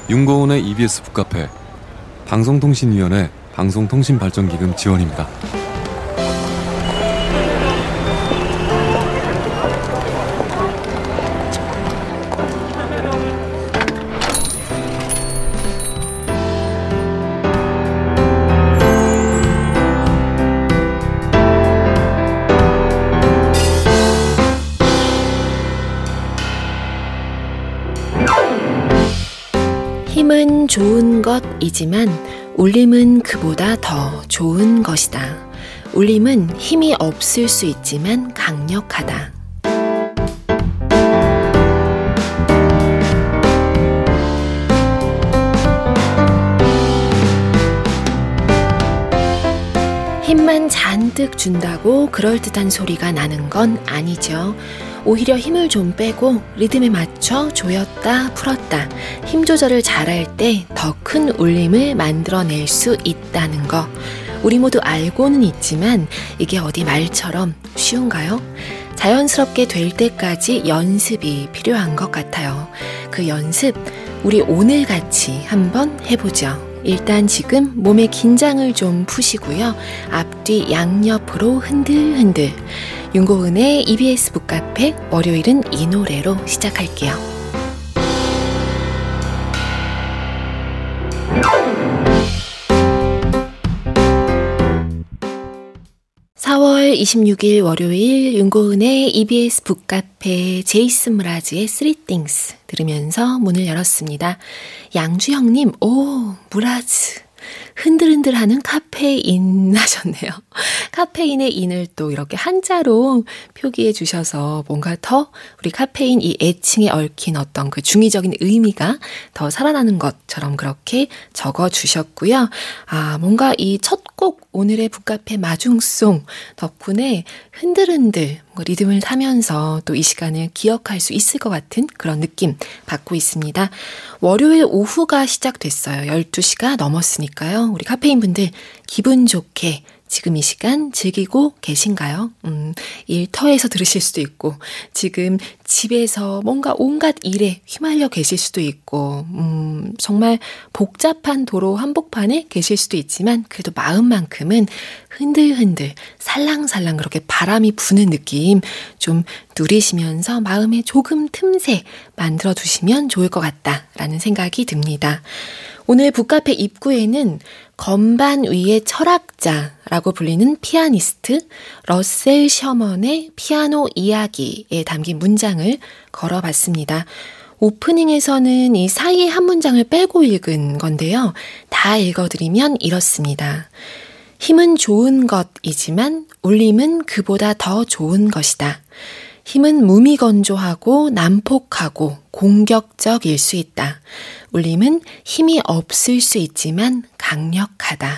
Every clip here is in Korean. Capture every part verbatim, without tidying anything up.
윤고은의 이비에스 북카페, 방송통신위원회 방송통신발전기금 지원입니다. 힘은 좋은 것이지만 울림은 그보다 더 좋은 것이다. 울림은 힘이 없을 수 있지만 강력하다. 힘만 잔뜩 준다고 그럴듯한 소리가 나는 건 아니죠. 오히려 힘을 좀 빼고 리듬에 맞춰 조였다 풀었다 힘 조절을 잘할 때 더 큰 울림을 만들어낼 수 있다는 거. 우리 모두 알고는 있지만 이게 어디 말처럼 쉬운가요? 자연스럽게 될 때까지 연습이 필요한 것 같아요. 그 연습 우리 오늘 같이 한번 해보죠. 일단 지금 몸의 긴장을 좀 푸시고요. 앞뒤 양옆으로 흔들흔들. 윤고은의 이비에스 북카페, 월요일은 이 노래로 시작할게요. 사월 이십육일 월요일 윤고은의 이비에스 북카페 제이슨 무라즈의 Three Things 들으면서 문을 열었습니다. 양주형님, 오, 무라즈. 흔들흔들하는 카페인 하셨네요. 카페인의 인을 또 이렇게 한자로 표기해 주셔서 뭔가 더 우리 카페인 이 애칭에 얽힌 어떤 그 중의적인 의미가 더 살아나는 것처럼 그렇게 적어 주셨고요. 아, 뭔가 이 첫 곡 오늘의 북카페 마중송 덕분에 흔들흔들 리듬을 타면서 또 이 시간을 기억할 수 있을 것 같은 그런 느낌 받고 있습니다. 월요일 오후가 시작됐어요. 열두 시가 넘었으니까요. 우리 카페인 분들 기분 좋게 지금 이 시간 즐기고 계신가요? 음, 일터에서 들으실 수도 있고 지금 집에서 뭔가 온갖 일에 휘말려 계실 수도 있고 음, 정말 복잡한 도로 한복판에 계실 수도 있지만 그래도 마음만큼은 흔들흔들 살랑살랑 그렇게 바람이 부는 느낌 좀 누리시면서 마음에 조금 틈새 만들어 두시면 좋을 것 같다라는 생각이 듭니다. 오늘 북카페 입구에는 건반 위의 철학자라고 불리는 피아니스트 러셀 셔먼의 피아노 이야기에 담긴 문장을 걸어봤습니다. 오프닝에서는 이 사이에 한 문장을 빼고 읽은 건데요. 다 읽어드리면 이렇습니다. 힘은 좋은 것이지만 울림은 그보다 더 좋은 것이다. 힘은 무미건조하고 난폭하고 공격적일 수 있다. 울림은 힘이 없을 수 있지만 강력하다.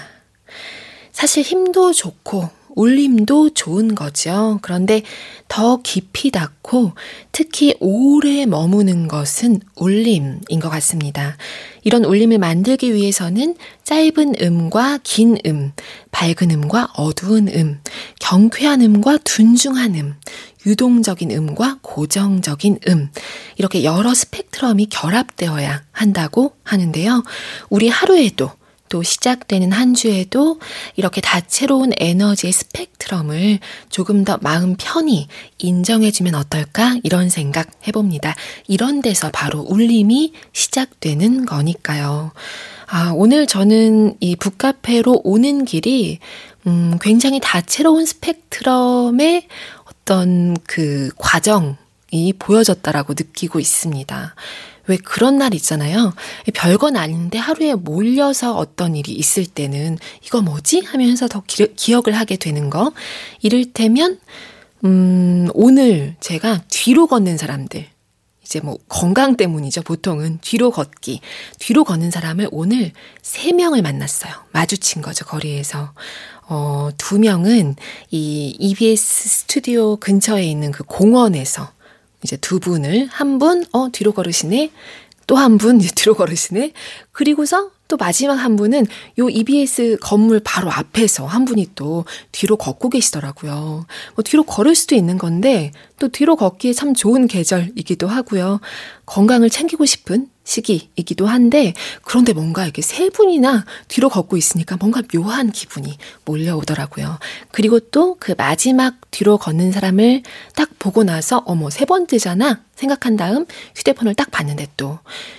사실 힘도 좋고 울림도 좋은 거죠. 그런데 더 깊이 닿고 특히 오래 머무는 것은 울림인 것 같습니다. 이런 울림을 만들기 위해서는 짧은 음과 긴 음, 밝은 음과 어두운 음, 경쾌한 음과 둔중한 음, 유동적인 음과 고정적인 음, 이렇게 여러 스펙트럼이 결합되어야 한다고 하는데요. 우리 하루에도 또 시작되는 한 주에도 이렇게 다채로운 에너지의 스펙트럼을 조금 더 마음 편히 인정해주면 어떨까 이런 생각 해봅니다. 이런 데서 바로 울림이 시작되는 거니까요. 아, 오늘 저는 이 북카페로 오는 길이 음, 굉장히 다채로운 스펙트럼의 어떤 그 과정이 보여졌다라고 느끼고 있습니다. 왜 그런 날 있잖아요. 별건 아닌데 하루에 몰려서 어떤 일이 있을 때는 이거 뭐지? 하면서 더 기, 기억을 하게 되는 거. 이를테면 음, 오늘 제가 뒤로 걷는 사람들 이제 뭐 건강 때문이죠. 보통은 뒤로 걷기. 뒤로 걷는 사람을 오늘 세 명을 만났어요. 마주친 거죠. 거리에서. 어, 두 명은 이 이비에스 스튜디오 근처에 있는 그 공원에서 이제 두 분을 한 분, 어, 뒤로 걸으시네. 또 한 분, 뒤로 걸으시네. 그리고서 또 마지막 한 분은 요 이비에스 건물 바로 앞에서 한 분이 또 뒤로 걷고 계시더라고요. 뭐 뒤로 걸을 수도 있는 건데 또 뒤로 걷기에 참 좋은 계절이기도 하고요. 건강을 챙기고 싶은 시기이기도 한데 그런데 뭔가 이렇게 세 분이나 뒤로 걷고 있으니까 뭔가 묘한 기분이 몰려오더라고요. 그리고 또 그 마지막 뒤로 걷는 사람을 딱 보고 나서 어머 세 번째잖아 생각한 다음 휴대폰을 딱 봤는데 또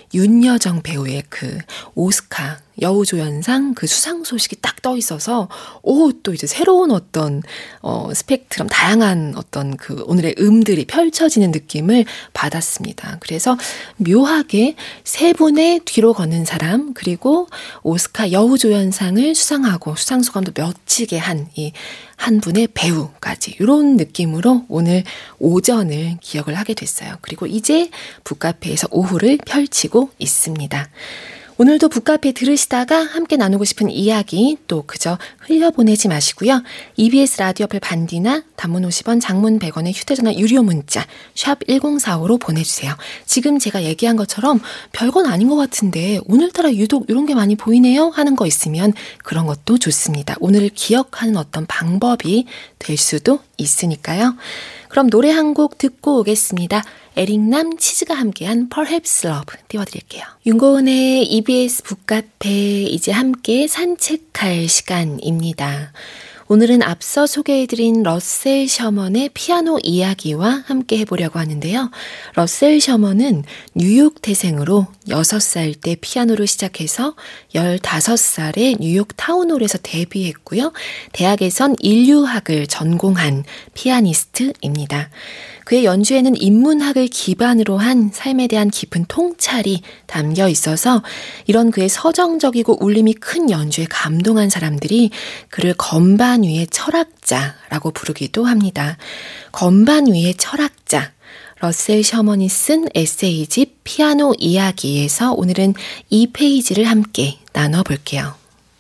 윤여정 배우의 그 오스카 여우조연상 그 수상 소식이 딱 떠 있어서 오, 또 이제 새로운 어떤 어, 스펙트럼 다양한 어떤 그 오늘의 음들이 펼쳐지는 느낌을 받았습니다. 그래서 묘하게 세 분의 뒤로 걷는 사람 그리고 오스카 여우조연상을 수상하고 수상소감도 멋지게 한 이 한 분의 배우까지 이런 느낌으로 오늘 오전을 기억을 하게 됐어요. 그리고 이제 북카페에서 오후를 펼치고 있습니다. 오늘도 북카페 들으시다가 함께 나누고 싶은 이야기 또 그저 흘려보내지 마시고요. 이비에스 라디오 어플 반디나 단문 오십 원, 장문 백 원의 휴대전화 유료 문자 샵 일공사오로 보내주세요. 지금 제가 얘기한 것처럼 별건 아닌 것 같은데 오늘따라 유독 이런 게 많이 보이네요 하는 거 있으면 그런 것도 좋습니다. 오늘을 기억하는 어떤 방법이 될 수도 있으니까요. 그럼 노래 한 곡 듣고 오겠습니다. 에릭남 치즈가 함께한 Perhaps Love 띄워드릴게요. 윤고은의 이비에스 북카페 이제 함께 산책할 시간입니다. 오늘은 앞서 소개해드린 러셀 셔먼의 피아노 이야기와 함께 해보려고 하는데요. 러셀 셔먼은 뉴욕 태생으로 여섯 살 때 피아노를 시작해서 열다섯 살에 뉴욕 타운홀에서 데뷔했고요. 대학에선 인류학을 전공한 피아니스트입니다. 그의 연주에는 인문학을 기반으로 한 삶에 대한 깊은 통찰이 담겨 있어서 이런 그의 서정적이고 울림이 큰 연주에 감동한 사람들이 그를 건반 위의 철학자라고 부르기도 합니다. 건반 위의 철학자, 러셀 셔먼이 쓴 에세이집 피아노 이야기에서 오늘은 이 페이지를 함께 나눠볼게요.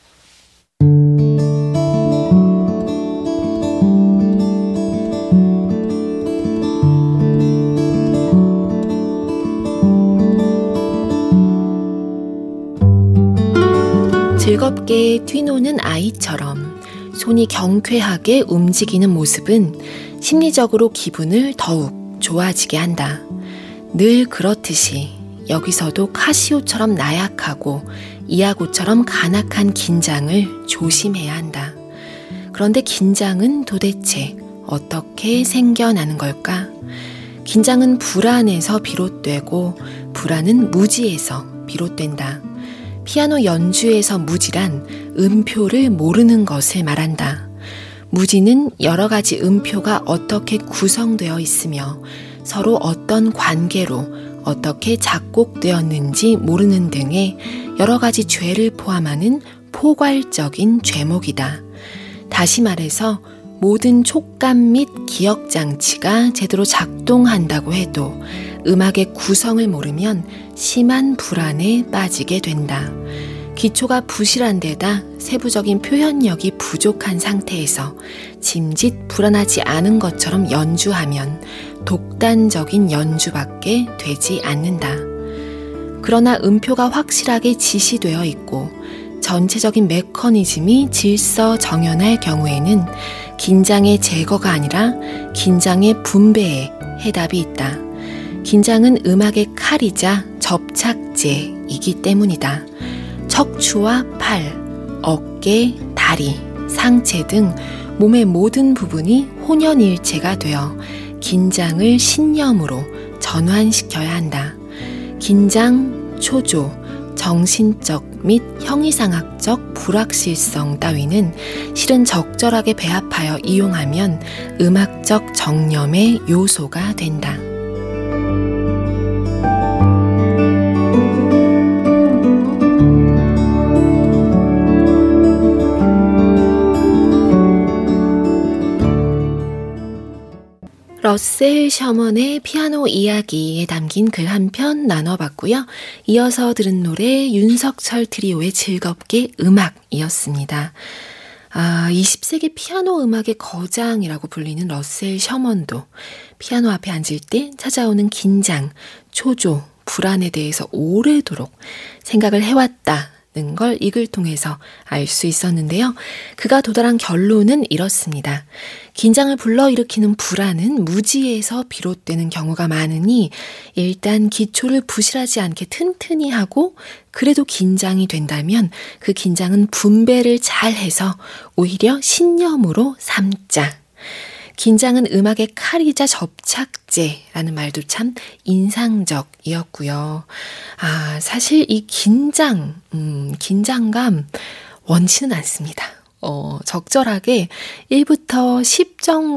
즐겁게 뛰노는 아이처럼 손이 경쾌하게 움직이는 모습은 심리적으로 기분을 더욱 좋아지게 한다. 늘 그렇듯이 여기서도 카시오처럼 나약하고 이아고처럼 간악한 긴장을 조심해야 한다. 그런데 긴장은 도대체 어떻게 생겨나는 걸까? 긴장은 불안에서 비롯되고 불안은 무지에서 비롯된다. 피아노 연주에서 무지란 음표를 모르는 것을 말한다. 무지는 여러 가지 음표가 어떻게 구성되어 있으며 서로 어떤 관계로 어떻게 작곡되었는지 모르는 등의 여러 가지 죄를 포함하는 포괄적인 죄목이다. 다시 말해서 모든 촉감 및 기억 장치가 제대로 작동한다고 해도 음악의 구성을 모르면 심한 불안에 빠지게 된다. 기초가 부실한 데다 세부적인 표현력이 부족한 상태에서 짐짓 불안하지 않은 것처럼 연주하면 독단적인 연주밖에 되지 않는다. 그러나 음표가 확실하게 지시되어 있고 전체적인 메커니즘이 질서정연할 경우에는 긴장의 제거가 아니라 긴장의 분배에 해답이 있다. 긴장은 음악의 칼이자 접착제이기 때문이다. 척추와 팔, 어깨, 다리, 상체 등 몸의 모든 부분이 혼연일체가 되어 긴장을 신념으로 전환시켜야 한다. 긴장, 초조, 정신적 및 형이상학적 불확실성 따위는 실은 적절하게 배합하여 이용하면 음악적 정념의 요소가 된다. 러셀 셔먼의 피아노 이야기에 담긴 글 한 편 나눠봤고요. 이어서 들은 노래 윤석철 트리오의 즐겁게 음악이었습니다. 아, 이십 세기 피아노 음악의 거장이라고 불리는 러셀 셔먼도 피아노 앞에 앉을 때 찾아오는 긴장, 초조, 불안에 대해서 오래도록 생각을 해왔다 걸 이 글 통해서 알 수 있었는데요. 그가 도달한 결론은 이렇습니다. 긴장을 불러일으키는 불안은 무지에서 비롯되는 경우가 많으니 일단 기초를 부실하지 않게 튼튼히 하고 그래도 긴장이 된다면 그 긴장은 분배를 잘해서 오히려 신념으로 삼자. 긴장은 음악의 칼이자 접착제라는 말도 참 인상적이었고요. 아, 사실 이 긴장, 음, 긴장감 원치는 않습니다. 어, 적절하게 일부터 십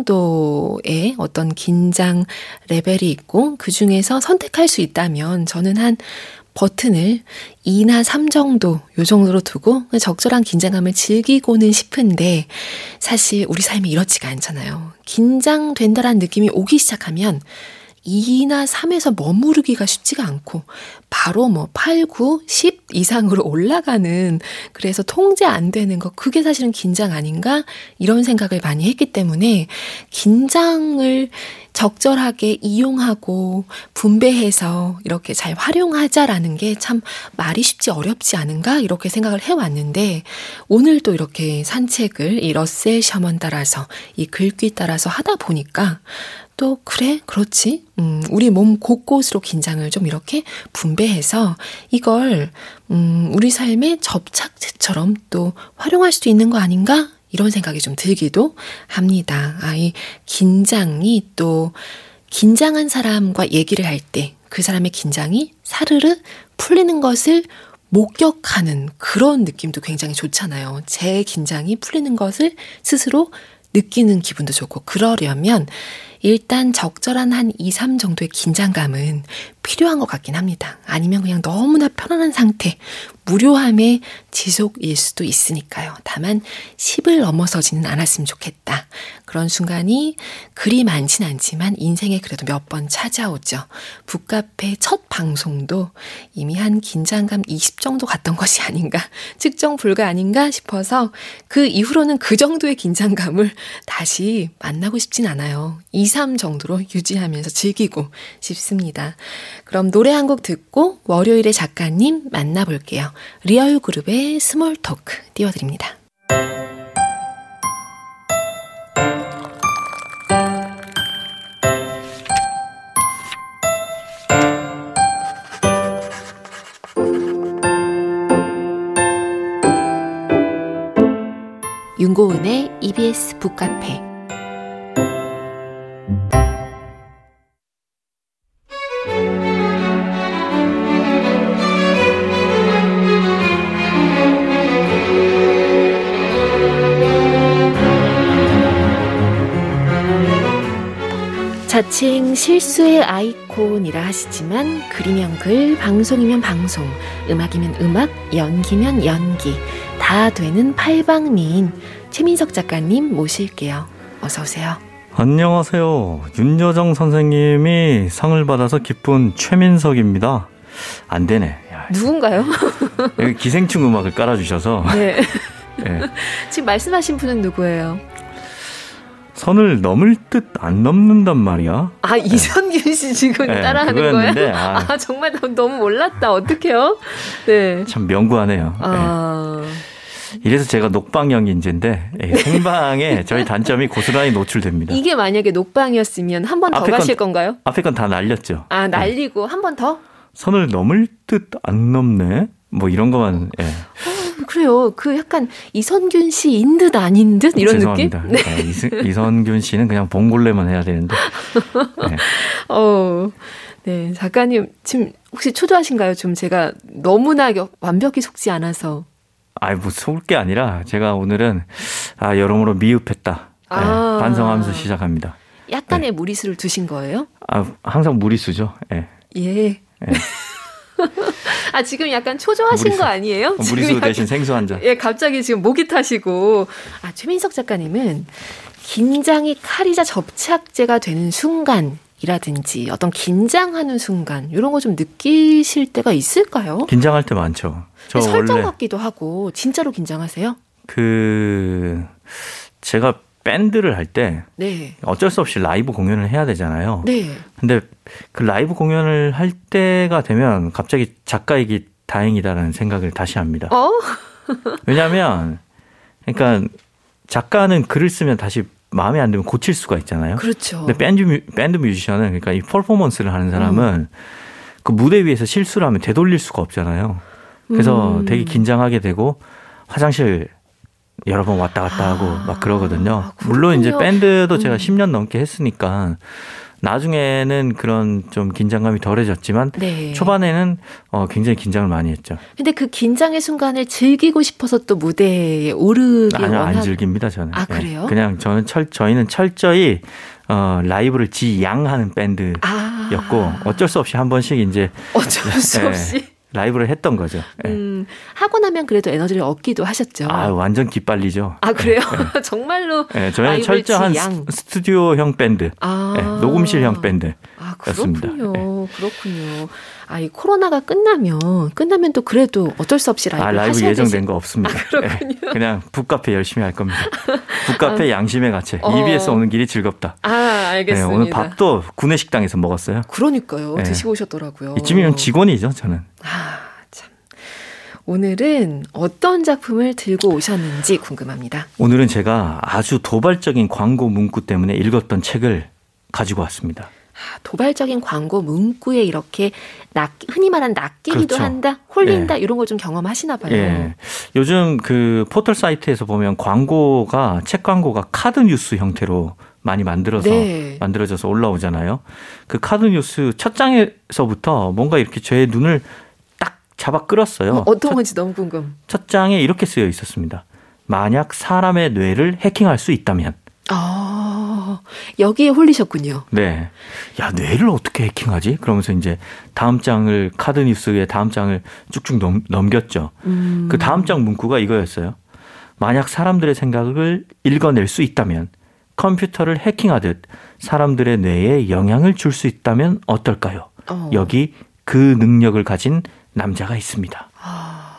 정도의 어떤 긴장 레벨이 있고 그 중에서 선택할 수 있다면 저는 한 버튼을 이나 삼 정도 요 정도로 두고 적절한 긴장감을 즐기고는 싶은데 사실 우리 삶이 이렇지가 않잖아요. 긴장된다라는 느낌이 오기 시작하면 이나 삼에서 머무르기가 쉽지가 않고 바로 뭐 팔, 구, 십 이상으로 올라가는 그래서 통제 안 되는 거 그게 사실은 긴장 아닌가 이런 생각을 많이 했기 때문에 긴장을 적절하게 이용하고 분배해서 이렇게 잘 활용하자라는 게 참 말이 쉽지 어렵지 않은가 이렇게 생각을 해왔는데 오늘도 이렇게 산책을 이 러셀 셔먼 따라서 이 글귀 따라서 하다 보니까 또 그래 그렇지 음, 우리 몸 곳곳으로 긴장을 좀 이렇게 분배해서 이걸 음, 우리 삶의 접착제처럼 또 활용할 수도 있는 거 아닌가 이런 생각이 좀 들기도 합니다. 아, 이 긴장이 또 긴장한 사람과 얘기를 할 때 그 사람의 긴장이 사르르 풀리는 것을 목격하는 그런 느낌도 굉장히 좋잖아요. 제 긴장이 풀리는 것을 스스로 느끼는 기분도 좋고 그러려면 일단 적절한 한 이, 삼 정도의 긴장감은 필요한 것 같긴 합니다. 아니면 그냥 너무나 편안한 상태, 무료함의 지속일 수도 있으니까요. 다만 십을 넘어서지는 않았으면 좋겠다. 그런 순간이 그리 많진 않지만 인생에 그래도 몇 번 찾아오죠. 북카페 첫 방송도 이미 한 긴장감 이십 정도 갔던 것이 아닌가, 측정 불가 아닌가 싶어서 그 이후로는 그 정도의 긴장감을 다시 만나고 싶진 않아요. 이, 삼 정도로 유지하면서 즐기고 싶습니다. 그럼 노래 한 곡 듣고 월요일의 작가님 만나볼게요. 리얼그룹의 스몰 토크 띄워드립니다. 윤고은의 이비에스 북카페 자칭 실수의 아이콘이라 하시지만 글이면 글, 방송이면 방송, 음악이면 음악, 연기면 연기 다 되는 팔방미인 최민석 작가님 모실게요. 어서 오세요. 안녕하세요. 윤여정 선생님이 상을 받아서 기쁜 최민석입니다. 안 되네. 야, 누군가요? 여기 기생충 음악을 깔아주셔서. 네. 네. 지금 말씀하신 분은 누구예요? 선을 넘을 듯 안 넘는단 말이야. 아, 이선균 씨 지금 네, 따라하는 거예요? 아. 아, 정말 너무 몰랐다. 어떡해요? 네. 참 명구하네요. 아. 네. 이래서 제가 녹방형 인재인데 생방에 저희 단점이 고스란히 노출됩니다. 이게 만약에 녹방이었으면 한 번 더 가실 건, 건가요? 앞에 건 다 날렸죠. 아, 날리고 네. 한 번 더? 선을 넘을 듯 안 넘네? 뭐 이런 것만. 예. 그래요. 그 약간 이선균 씨인 듯 아닌 듯 이런 죄송합니다. 느낌? 네. 네, 이스, 이선균 씨는 그냥 봉골레만 해야 되는데. 네. 어, 네, 작가님 지금 혹시 초조하신가요? 좀 제가 너무나 완벽히 속지 않아서. 아이, 뭐 속을 게 아니라 제가 오늘은 아 여러모로 미흡했다. 아. 네, 반성하면서 시작합니다. 약간의 네. 무리수를 두신 거예요? 아, 항상 무리수죠. 예. 예. 예. 아, 지금 약간 초조하신 무리수. 거 아니에요? 무리수 약간, 대신 생수 한 잔. 예, 갑자기 지금 목이 타시고. 아, 최민석 작가님은 긴장이 칼이자 접착제가 되는 순간이라든지 어떤 긴장하는 순간 이런 거 좀 느끼실 때가 있을까요? 긴장할 때 많죠. 저 설정 원래 같기도 하고 진짜로 긴장하세요? 그 제가 밴드를 할 때 네. 어쩔 수 없이 라이브 공연을 해야 되잖아요. 네. 근데 그 라이브 공연을 할 때가 되면 갑자기 작가에게 다행이다라는 생각을 다시 합니다. 어? 왜냐하면 그러니까 작가는 글을 쓰면 다시 마음에 안 들면 고칠 수가 있잖아요. 그렇죠. 근데 밴드, 뮤, 밴드 뮤지션은 그러니까 이 퍼포먼스를 하는 사람은 음. 그 무대 위에서 실수를 하면 되돌릴 수가 없잖아요. 그래서 음. 되게 긴장하게 되고 화장실 여러 번 왔다 갔다 하고 아, 막 그러거든요. 아, 물론 이제 밴드도 제가 음. 십 년 넘게 했으니까 나중에는 그런 좀 긴장감이 덜해졌지만 네. 초반에는 어, 굉장히 긴장을 많이 했죠. 근데 그 긴장의 순간을 즐기고 싶어서 또 무대에 오르기 아니요, 원하... 안 즐깁니다, 저는. 아, 그래요? 네. 그냥 저는 철, 저희는 철저히 어, 라이브를 지양하는 밴드였고 아. 어쩔 수 없이 한 번씩 이제 어쩔 수 네. 없이 라이브를 했던 거죠. 네. 음, 하고 나면 그래도 에너지를 얻기도 하셨죠. 아, 완전 기빨리죠. 아, 그래요? 네. 정말로. 네, 저희는 철저한 양. 스튜디오형 밴드, 아. 네, 녹음실형 밴드였습니다. 아, 그렇군요. 네. 그렇군요. 아, 이 코로나가 끝나면 끝나면 또 그래도 어쩔 수 없이 라이브 아, 라이브 하셔야 예정된 되지. 거 없습니다. 아, 그렇군요. 네, 그냥 북카페 열심히 할 겁니다. 북카페 아. 양심의 가책. 어. 이비에스 오는 길이 즐겁다. 아, 알겠습니다. 네, 오늘 밥도 구내식당에서 먹었어요. 그러니까요. 네. 드시고 오셨더라고요. 이쯤이면 직원이죠, 저는. 아. 오늘은 어떤 작품을 들고 오셨는지 궁금합니다. 오늘은 제가 아주 도발적인 광고 문구 때문에 읽었던 책을 가지고 왔습니다. 아, 도발적인 광고 문구에 이렇게 낚, 흔히 말하는 낚이기도 그렇죠. 한다, 홀린다 네. 이런 걸 좀 경험하시나 봐요. 네. 요즘 그 포털 사이트에서 보면 광고가 책 광고가 카드 뉴스 형태로 많이 만들어서 네. 만들어져서 올라오잖아요. 그 카드 뉴스 첫 장에서부터 뭔가 이렇게 제 눈을 잡아 끌었어요. 어, 어떤 첫, 건지 너무 궁금. 첫 장에 이렇게 쓰여 있었습니다. 만약 사람의 뇌를 해킹할 수 있다면. 아, 여기에 홀리셨군요. 네. 야, 뇌를 어떻게 해킹하지? 그러면서 이제 다음 장을, 카드 뉴스의 다음 장을 쭉쭉 넘, 넘겼죠. 음. 그 다음 장 문구가 이거였어요. 만약 사람들의 생각을 읽어낼 수 있다면, 컴퓨터를 해킹하듯 사람들의 뇌에 영향을 줄 수 있다면 어떨까요? 어. 여기 그 능력을 가진 남자가 있습니다. 아,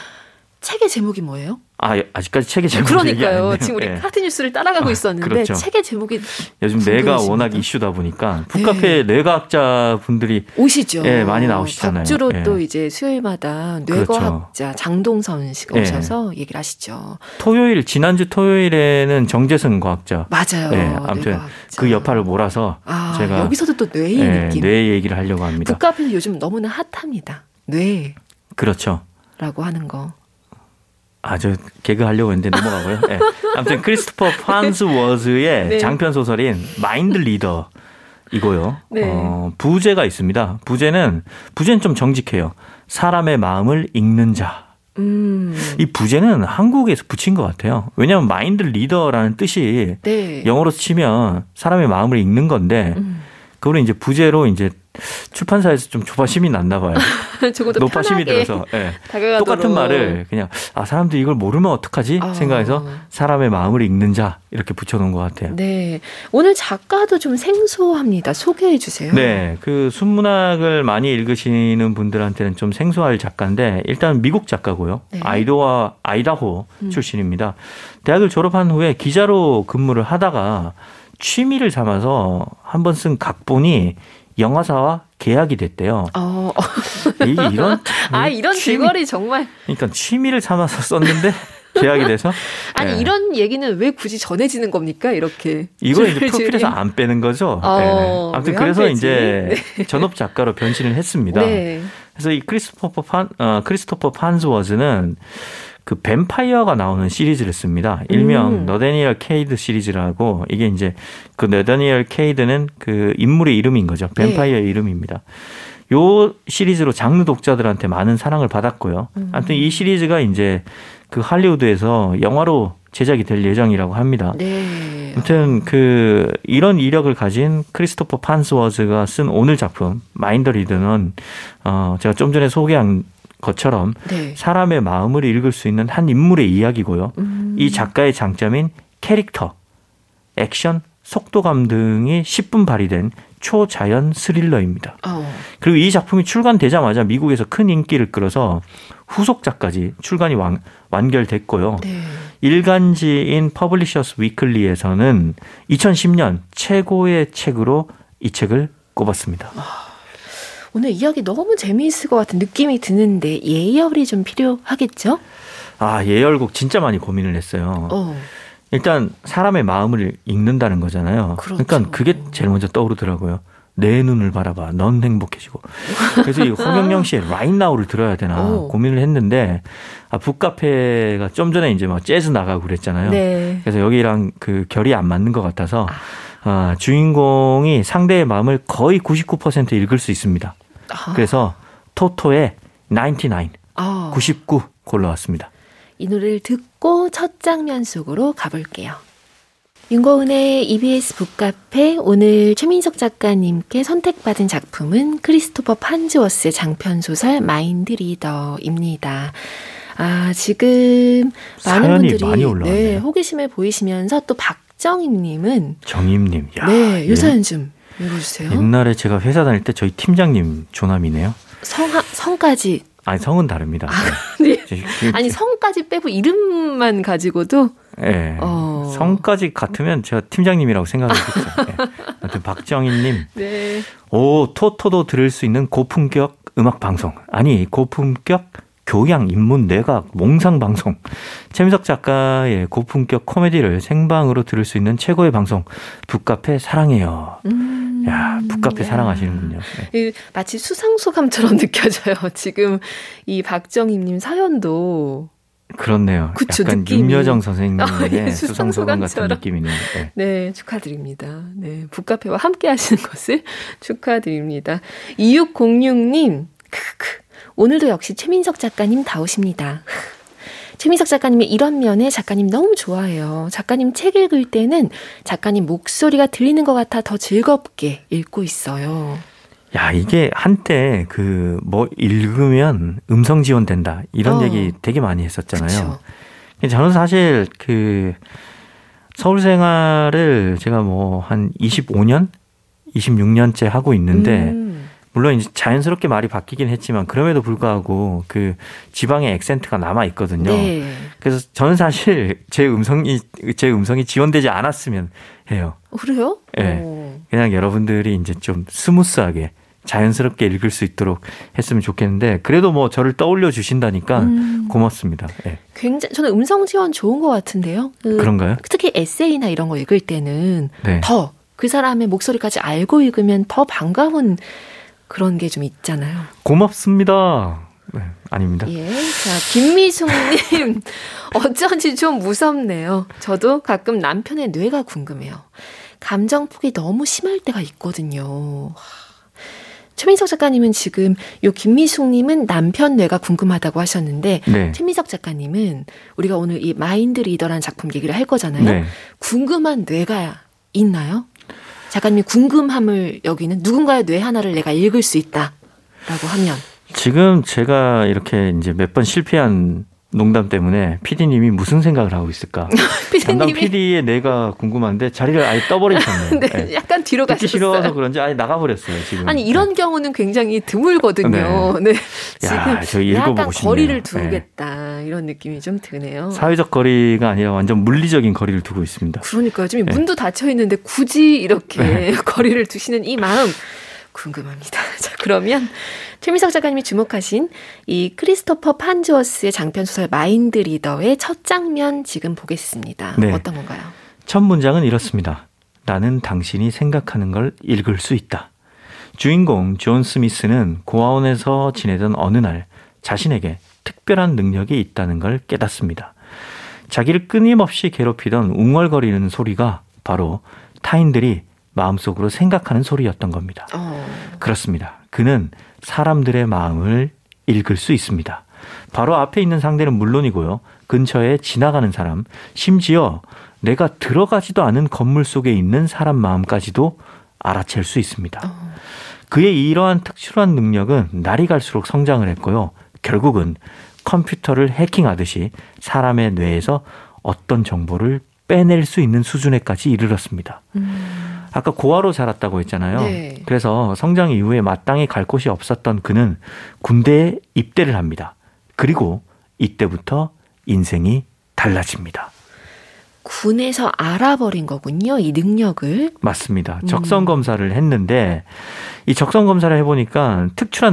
책의 제목이 뭐예요? 아, 아직까지 책의 제목이 그러니까요. 지금 우리 네. 카드 뉴스를 따라가고 있었는데 아, 그렇죠. 책의 제목이 요즘 뇌가 워낙 이슈다 보니까 북카페 네. 뇌과학자 분들이 오시죠. 네, 많이 나오시잖아요. 주로 네. 또 이제 수요일마다 뇌과학자 그렇죠. 장동선 씨가 오셔서 네. 얘기를 하시죠. 토요일 지난주 토요일에는 정재승 과학자 맞아요. 네, 아무튼 뇌과학자. 그 여파를 몰아서 아, 제가 여기서도 또 뇌의 네, 느낌. 뇌 얘기를 하려고 합니다. 북카페는 요즘 너무나 핫합니다. 뇌. 그렇죠. 라고 하는 거. 아, 저 개그 하려고 했는데 넘어가고요. 네. 아무튼 크리스토퍼 판스워즈의 네. 장편 소설인 마인드 리더 이고요. 네. 어, 부제가 있습니다. 부제는 부제는 좀 정직해요. 사람의 마음을 읽는 자. 음. 이 부제는 한국에서 붙인 것 같아요. 왜냐하면 마인드 리더라는 뜻이 네. 영어로 치면 사람의 마음을 읽는 건데 음. 그거를 이제 부제로 이제 출판사에서 좀 조바심이 났나 봐요. 노파심이 들어서 네. 똑같은 말을 그냥 아 사람들이 이걸 모르면 어떡하지 아. 생각해서 사람의 마음을 읽는 자 이렇게 붙여놓은 것 같아요. 네, 오늘 작가도 좀 생소합니다. 소개해 주세요. 네, 그 순문학을 많이 읽으시는 분들한테는 좀 생소할 작가인데 일단 미국 작가고요. 네. 아이도와 아이다호 음. 출신입니다. 대학을 졸업한 후에 기자로 근무를 하다가 취미를 삼아서 한 번 쓴 각본이 영화사와 계약이 됐대요. 어. 이, 이런 아 이런 귀걸이 정말. 그러니까 취미를 삼아서 썼는데 계약이 돼서. 아니 네. 이런 얘기는 왜 굳이 전해지는 겁니까? 이렇게. 이거 이제 프로필에서 안 빼는 거죠. 어, 네. 아무튼 그래서 이제 네. 전업 작가로 변신을 했습니다. 네. 그래서 이 크리스토퍼 판 어, 크리스토퍼 판스워즈는 그 뱀파이어가 나오는 시리즈를 씁니다. 일명 음. 너데니얼 케이드 시리즈라고 이게 이제 그 너데니얼 케이드는 그 인물의 이름인 거죠. 뱀파이어의 네. 이름입니다. 요 시리즈로 장르 독자들한테 많은 사랑을 받았고요. 음. 아무튼 이 시리즈가 이제 그 할리우드에서 영화로 제작이 될 예정이라고 합니다. 네. 아무튼 그 이런 이력을 가진 크리스토퍼 판스워즈가 쓴 오늘 작품 마인드 리더는 어 제가 좀 전에 소개한 것처럼 네. 사람의 마음을 읽을 수 있는 한 인물의 이야기고요. 음. 이 작가의 장점인 캐릭터, 액션, 속도감 등이 십분 발휘된 초자연 스릴러입니다. 어. 그리고 이 작품이 출간되자마자 미국에서 큰 인기를 끌어서 후속작까지 출간이 완, 완결됐고요. 네. 일간지인 퍼블리셔스 위클리에서는 이천십 년 최고의 책으로 이 책을 꼽았습니다. 오늘 이야기 너무 재미있을 것 같은 느낌이 드는데 예열이 좀 필요하겠죠? 아, 예열곡 진짜 많이 고민을 했어요. 어. 일단 사람의 마음을 읽는다는 거잖아요. 그렇죠. 그러니까 그게 제일 먼저 떠오르더라고요. 내 눈을 바라봐. 넌 행복해지고. 그래서 이 홍영영 씨의 Right Now를 들어야 되나 오. 고민을 했는데 아, 북카페가 좀 전에 이제 막 재즈 나가고 그랬잖아요. 네. 그래서 여기랑 그 결이 안 맞는 것 같아서 아, 주인공이 상대의 마음을 거의 구십구 퍼센트 읽을 수 있습니다. 아. 그래서 토토의 구십구, 아. 구십구 골라왔습니다. 이 노래를 듣고 첫 장면 속으로 가볼게요. 윤고은의 이비에스 북카페, 오늘 최민석 작가님께 선택받은 작품은 크리스토퍼 판즈워스의 장편소설 마인드 리더입니다. 아, 지금 많은 분들이 많이 네, 호기심을 보이시면서 또 박정임님은 정임님, 야, 네, 유사연 좀 읽어주세요. 옛날에 제가 회사 다닐 때 저희 팀장님 조남이네요. 성 성까지. 아니, 성은 다릅니다. 아, 네. 아니, 성까지 빼고 이름만 가지고도 네. 어. 성까지 같으면 제가 팀장님이라고 생각했겠죠. 네. 아무튼 박정희님, 네. 오, 토토도 들을 수 있는 고품격 음악 방송, 아니 고품격 교양, 인문, 뇌과학, 몽상 방송. 최민석 작가의 고품격 코미디를 생방으로 들을 수 있는 최고의 방송. 북카페 사랑해요. 음, 야, 북카페 야. 사랑하시는군요. 네. 마치 수상소감처럼 느껴져요. 지금 이 박정임님 사연도. 그렇네요. 그쵸, 약간 느낌이. 윤여정 선생님의 아, 예, 수상소감 같은 느낌이네요. 네. 네, 축하드립니다. 네, 북카페와 함께 하시는 것을 축하드립니다. 이육공육님, 크크. 오늘도 역시 최민석 작가님 다우십니다. 최민석 작가님의 이런 면에 작가님 너무 좋아해요. 작가님 책 읽을 때는 작가님 목소리가 들리는 것 같아 더 즐겁게 읽고 있어요. 야, 이게 한때 그 뭐 읽으면 음성 지원된다 이런 어. 얘기 되게 많이 했었잖아요. 그쵸. 저는 사실 그 서울 생활을 제가 뭐 한 이십오 년, 이십육 년째 하고 있는데 음. 물론 이제 자연스럽게 말이 바뀌긴 했지만 그럼에도 불구하고 그 지방의 액센트가 남아 있거든요. 네. 그래서 저는 사실 제 음성이 제 음성이 지원되지 않았으면 해요. 그래요? 예. 네. 오. 그냥 여러분들이 이제 좀 스무스하게 자연스럽게 읽을 수 있도록 했으면 좋겠는데 그래도 뭐 저를 떠올려 주신다니까 음. 고맙습니다. 네. 굉장히 저는 음성 지원 좋은 것 같은데요. 그, 그런가요? 특히 에세이나 이런 거 읽을 때는 네. 더 그 사람의 목소리까지 알고 읽으면 더 반가운 그런 게 좀 있잖아요. 고맙습니다. 네, 아닙니다. 예. 자, 김미숙님. 어쩐지 좀 무섭네요. 저도 가끔 남편의 뇌가 궁금해요. 감정폭이 너무 심할 때가 있거든요. 최민석 작가님은 지금 요 김미숙님은 남편 뇌가 궁금하다고 하셨는데 네. 최민석 작가님은 우리가 오늘 이 마인드 리더라는 작품 얘기를 할 거잖아요. 네. 궁금한 뇌가 있나요? 작가님이 궁금함을 여기는 누군가의 뇌 하나를 내가 읽을 수 있다라고 하면 지금 제가 이렇게 이제 몇 번 실패한 농담 때문에 피디님이 무슨 생각을 하고 있을까? 담당 피디의 뇌가 궁금한데 자리를 아예 떠버리셨네요. 네, 네. 약간 뒤로 가셨어요. 듣기 싫어서 그런지 아예 나가버렸어요. 지금. 아니 이런 네. 경우는 굉장히 드물거든요. 네. 네. 야, 지금 약간 거리를 두겠다 네. 이런 느낌이 좀 드네요. 사회적 거리가 아니라 완전 물리적인 거리를 두고 있습니다. 그러니까요. 지금 네. 문도 닫혀 있는데 굳이 이렇게 네. 거리를 두시는 이 마음 궁금합니다. 자, 그러면 최민석 작가님이 주목하신 이 크리스토퍼 판즈워스의 장편소설 마인드 리더의 첫 장면 지금 보겠습니다. 네. 어떤 건가요? 첫 문장은 이렇습니다. 나는 당신이 생각하는 걸 읽을 수 있다. 주인공 존 스미스는 고아원에서 지내던 어느 날 자신에게 특별한 능력이 있다는 걸 깨닫습니다. 자기를 끊임없이 괴롭히던 웅얼거리는 소리가 바로 타인들이 마음속으로 생각하는 소리였던 겁니다. 어. 그렇습니다. 그는 사람들의 마음을 읽을 수 있습니다. 바로 앞에 있는 상대는 물론이고요. 근처에 지나가는 사람, 심지어 내가 들어가지도 않은 건물 속에 있는 사람 마음까지도 알아챌 수 있습니다. 어. 그의 이러한 특출한 능력은 날이 갈수록 성장을 했고요. 결국은 컴퓨터를 해킹하듯이 사람의 뇌에서 어떤 정보를 빼낼 수 있는 수준에까지 이르렀습니다. 음. 아까 고아로 자랐다고 했잖아요. 네. 그래서 성장 이후에 마땅히 갈 곳이 없었던 그는 군대에 입대를 합니다. 그리고 이때부터 인생이 달라집니다. 군에서 알아버린 거군요. 이 능력을. 맞습니다. 적성 검사를 했는데 이 적성 검사를 해보니까 특출한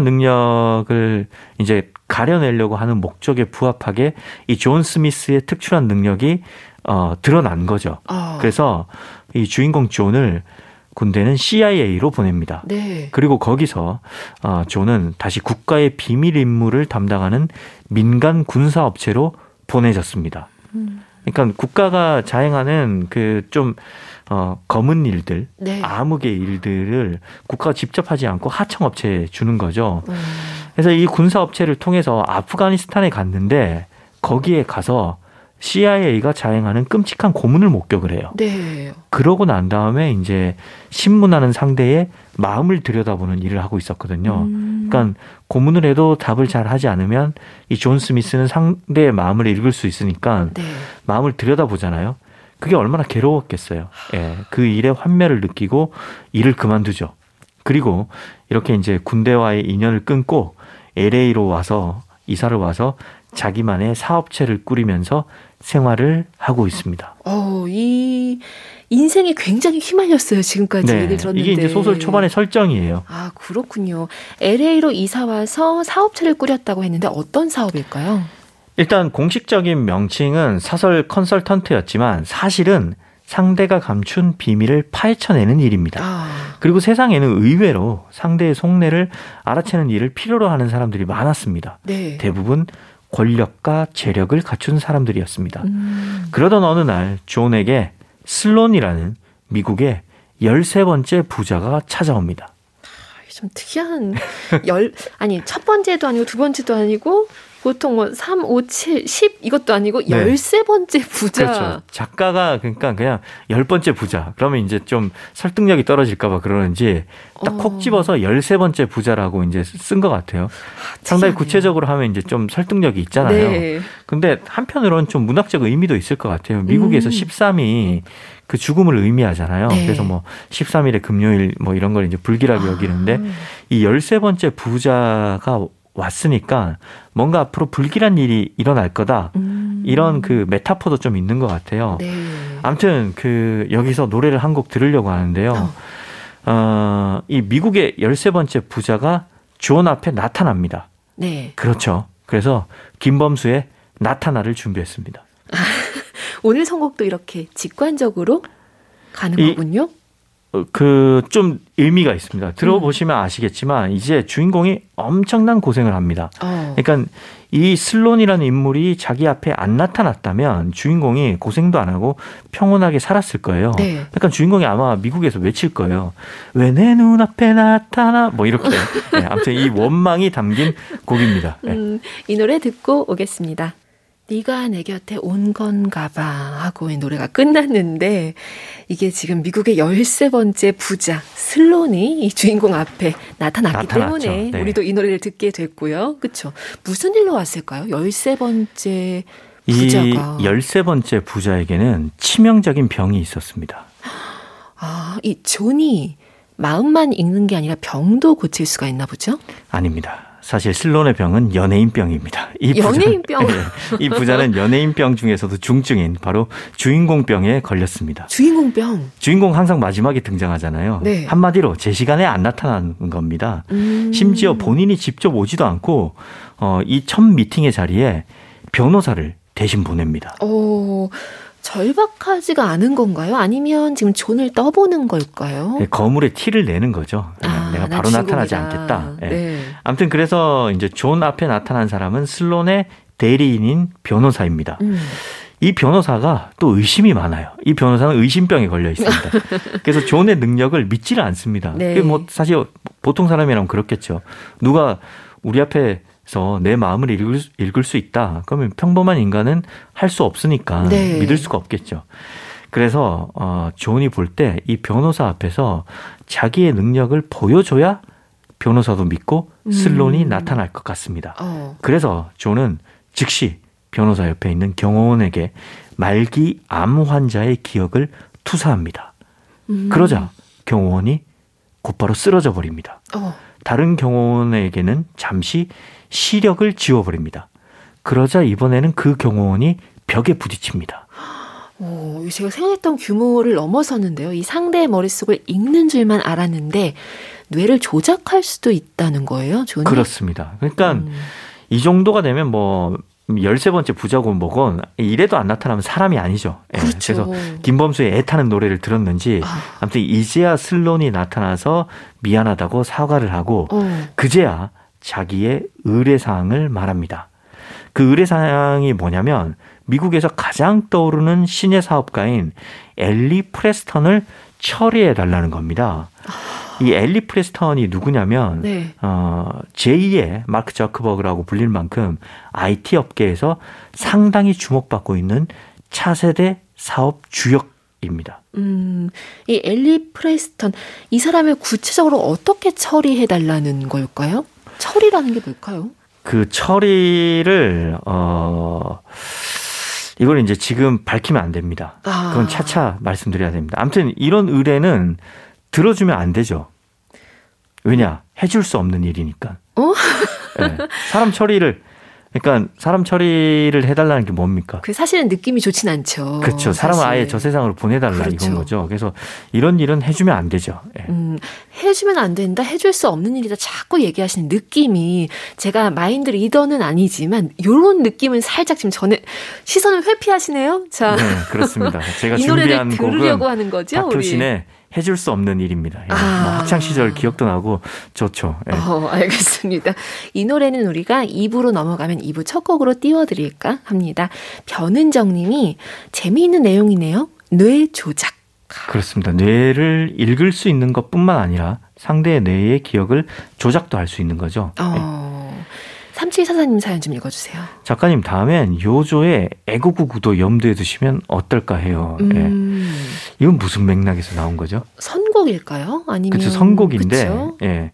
능력을 이제 가려내려고 하는 목적에 부합하게 이 존 스미스의 특출한 능력이 어, 드러난 거죠. 어. 그래서 이 주인공 존을 군대는 씨아이에이로 보냅니다. 네. 그리고 거기서 어, 존은 다시 국가의 비밀 임무를 담당하는 민간 군사 업체로 보내졌습니다. 음. 그러니까 국가가 자행하는 그 좀 어, 검은 일들, 네. 암흑의 일들을 국가가 직접 하지 않고 하청업체에 주는 거죠. 음. 그래서 이 군사업체를 통해서 아프가니스탄에 갔는데 거기에 가서 씨아이에이가 자행하는 끔찍한 고문을 목격을 해요. 네. 그러고 난 다음에 이제 신문하는 상대의 마음을 들여다보는 일을 하고 있었거든요. 음. 그러니까 고문을 해도 답을 잘 하지 않으면 이 존 스미스는 상대의 마음을 읽을 수 있으니까 네. 마음을 들여다보잖아요. 그게 얼마나 괴로웠겠어요. 예, 그 일에 환멸을 느끼고 일을 그만두죠. 그리고 이렇게 이제 군대와의 인연을 끊고 엘에이로 와서 이사를 와서 자기만의 사업체를 꾸리면서 생활을 하고 있습니다. 어, 이 인생이 굉장히 휘말렸어요. 지금까지 네, 얘기를 들었는데. 이게 이제 소설 초반의 설정이에요. 아, 그렇군요. 엘에이로 이사 와서 사업체를 꾸렸다고 했는데 어떤 사업일까요? 일단 공식적인 명칭은 사설 컨설턴트였지만 사실은 상대가 감춘 비밀을 파헤쳐내는 일입니다. 아. 그리고 세상에는 의외로 상대의 속내를 알아채는 일을 필요로 하는 사람들이 많았습니다. 네. 대부분 권력과 재력을 갖춘 사람들이었습니다. 음. 그러던 어느 날 존에게 슬론이라는 미국의 열세 번째 부자가 찾아옵니다. 좀 특이한 열 아니 첫 번째도 아니고 두 번째도 아니고 보통 뭐 삼, 오, 칠, 십 이것도 아니고 네. 열세 번째 부자. 그렇죠. 작가가 그러니까 그냥 열 번째 부자. 그러면 이제 좀 설득력이 떨어질까 봐 그러는지 딱 콕 어. 집어서 열세 번째 부자라고 이제 쓴 것 같아요. 아, 상당히 구체적으로 하면 이제 좀 설득력이 있잖아요. 네. 근데 한편으로는 좀 문학적 의미도 있을 것 같아요. 미국에서 음. 십삼이 그 죽음을 의미하잖아요. 네. 그래서 뭐 십삼 일에 금요일 뭐 이런 걸 이제 불길하게 여기는데 아. 이 열세 번째 부자가 왔으니까 뭔가 앞으로 불길한 일이 일어날 거다. 음. 이런 그 메타포도 좀 있는 것 같아요. 네. 아무튼 그 여기서 노래를 한 곡 들으려고 하는데요. 어. 어, 이 미국의 열세 번째 부자가 존 앞에 나타납니다. 네. 그렇죠. 그래서 김범수의 나타나를 준비했습니다. 오늘 선곡도 이렇게 직관적으로 가는 이, 거군요. 그 좀 의미가 있습니다. 들어보시면 아시겠지만 이제 주인공이 엄청난 고생을 합니다. 어. 그러니까 이 슬론이라는 인물이 자기 앞에 안 나타났다면 주인공이 고생도 안 하고 평온하게 살았을 거예요. 네. 그러니까 주인공이 아마 미국에서 외칠 거예요. 왜 내 눈앞에 나타나? 뭐 이렇게. 네, 아무튼 이 원망이 담긴 곡입니다. 네. 음, 이 노래 듣고 오겠습니다. 네가 내 곁에 온 건가 봐 하고 이 노래가 끝났는데 이게 지금 미국의 열세 번째 부자 슬론이 이 주인공 앞에 나타났기 나타났죠. 때문에 네. 우리도 이 노래를 듣게 됐고요. 그렇죠? 무슨 일로 왔을까요? 열세 번째 부자가. 이 열세 번째 부자에게는 치명적인 병이 있었습니다. 아, 이 존이 마음만 읽는 게 아니라 병도 고칠 수가 있나 보죠? 아닙니다. 사실 슬론의 병은 연예인병입니다. 이 연예인병? 네, 이 부자는 연예인병 중에서도 중증인 바로 주인공병에 걸렸습니다. 주인공병? 주인공 항상 마지막에 등장하잖아요. 네. 한마디로 제 시간에 안 나타나는 겁니다. 음. 심지어 본인이 직접 오지도 않고 어, 이 첫 미팅의 자리에 변호사를 대신 보냅니다. 오, 절박하지가 않은 건가요? 아니면 지금 존을 떠보는 걸까요? 네, 거물의 티를 내는 거죠. 아, 내가 바로 나타나지 않겠다. 네. 네. 아무튼 그래서 이제 존 앞에 나타난 사람은 슬론의 대리인인 변호사입니다. 음. 이 변호사가 또 의심이 많아요. 이 변호사는 의심병에 걸려 있습니다. 그래서 존의 능력을 믿지를 않습니다. 네. 뭐 사실 보통 사람이라면 그렇겠죠. 누가 우리 앞에서 내 마음을 읽을, 읽을 수 있다. 그러면 평범한 인간은 할 수 없으니까 네. 믿을 수가 없겠죠. 그래서 어, 존이 볼 때 이 변호사 앞에서 자기의 능력을 보여줘야 변호사도 믿고 슬론이 음. 나타날 것 같습니다. 어. 그래서 존은 즉시 변호사 옆에 있는 경호원에게 말기 암 환자의 기억을 투사합니다. 음. 그러자 경호원이 곧바로 쓰러져 버립니다. 어. 다른 경호원에게는 잠시 시력을 지워버립니다. 그러자 이번에는 그 경호원이 벽에 부딪힙니다. 오, 제가 생각했던 규모를 넘어섰는데요. 이 상대의 머릿속을 읽는 줄만 알았는데 뇌를 조작할 수도 있다는 거예요, 존이? 그렇습니다. 그러니까 음. 이 정도가 되면 뭐 열세 번째 부자고 뭐건 이래도 안 나타나면 사람이 아니죠. 그렇죠. 그래서 김범수의 애타는 노래를 들었는지 아. 아무튼 이제야 슬론이 나타나서 미안하다고 사과를 하고 어. 그제야 자기의 의뢰사항을 말합니다. 그 의뢰사항이 뭐냐면 미국에서 가장 떠오르는 신예 사업가인 엘리 프레스턴을 처리해달라는 겁니다. 이 엘리 프레스턴이 누구냐면 네. 어, 제이의 마크 저커버그라고 불릴 만큼 아이티 업계에서 상당히 주목받고 있는 차세대 사업 주역입니다. 음, 이 엘리 프레스턴, 이 사람을 구체적으로 어떻게 처리해달라는 걸까요? 처리라는 게 뭘까요? 그 처리를 어 이걸 이제 지금 밝히면 안 됩니다. 아. 그건 차차 말씀드려야 됩니다. 아무튼 이런 의뢰는 들어주면 안 되죠. 왜냐? 해줄 수 없는 일이니까. 어? 네. 사람 처리를 그러니까 사람 처리를 해달라는 게 뭡니까? 그 사실은 느낌이 좋진 않죠. 그렇죠. 사람을 사실. 아예 저 세상으로 보내달라 그렇죠. 이건 거죠. 그래서 이런 일은 해주면 안 되죠. 네. 음, 해주면 안 된다, 해줄 수 없는 일이다 자꾸 얘기하시는 느낌이 제가 마인드 리더는 아니지만 이런 느낌은 살짝 지금 전에 시선을 회피하시네요. 자, 네, 그렇습니다. 제가 이 준비한 노래를 들으려고 곡은 하는 거죠, 박효신의 해줄 수 없는 일입니다. 예. 아. 뭐 학창 시절 기억도 나고 좋죠. 예. 어, 알겠습니다. 이 노래는 우리가 이 부로 넘어가면 이 부 첫 곡으로 띄워드릴까 합니다. 변은정 님이 재미있는 내용이네요. 뇌 조작. 그렇습니다. 뇌를 읽을 수 있는 것뿐만 아니라 상대의 뇌의 기억을 조작도 할 수 있는 거죠. 어, 삼칠사사님 사연 좀 읽어주세요. 작가님 다음엔 요조의 애국구구도 염두에 두시면 어떨까 해요. 음, 예. 이건 무슨 맥락에서 나온 거죠? 선곡일까요? 아니면 그렇죠. 선곡인데 그쵸? 예.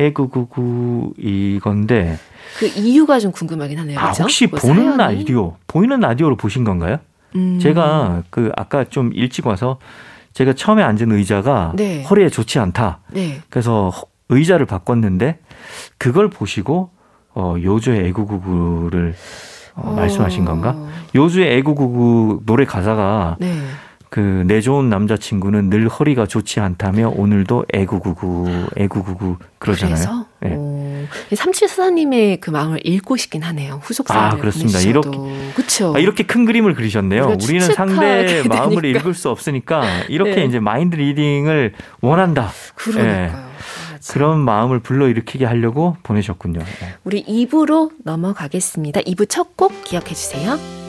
애국구구 이건데 그 이유가 좀 궁금하긴 하네요. 아, 그렇죠? 혹시 그 보는 사연이? 라디오, 보이는 라디오로 보신 건가요? 음. 제가 그 아까 좀 일찍 와서 제가 처음에 앉은 의자가 네. 허리에 좋지 않다. 네. 그래서 의자를 바꿨는데 그걸 보시고 어, 요조의 애구구구를 어, 어. 말씀하신 건가? 요조의 애구구구 노래 가사가 네. 그 내 좋은 남자친구는 늘 허리가 좋지 않다며 오늘도 애구구구 애구구구 그러잖아요. 그래서 네. 어, 삼칠사사님의 그 마음을 읽고 싶긴 하네요. 후속 사연을 아, 그렇습니다. 보내주셔도. 그렇죠. 아, 이렇게 큰 그림을 그리셨네요. 우리가 우리는 추측하게 상대의 마음을 되니까. 읽을 수 없으니까 이렇게 네. 이제 마인드 리딩을 원한다. 그러니까요. 예. 아, 참. 그런 마음을 불러일으키게 하려고 보내셨군요. 네. 우리 이 부로 넘어가겠습니다. 이 부 첫 곡 기억해 주세요.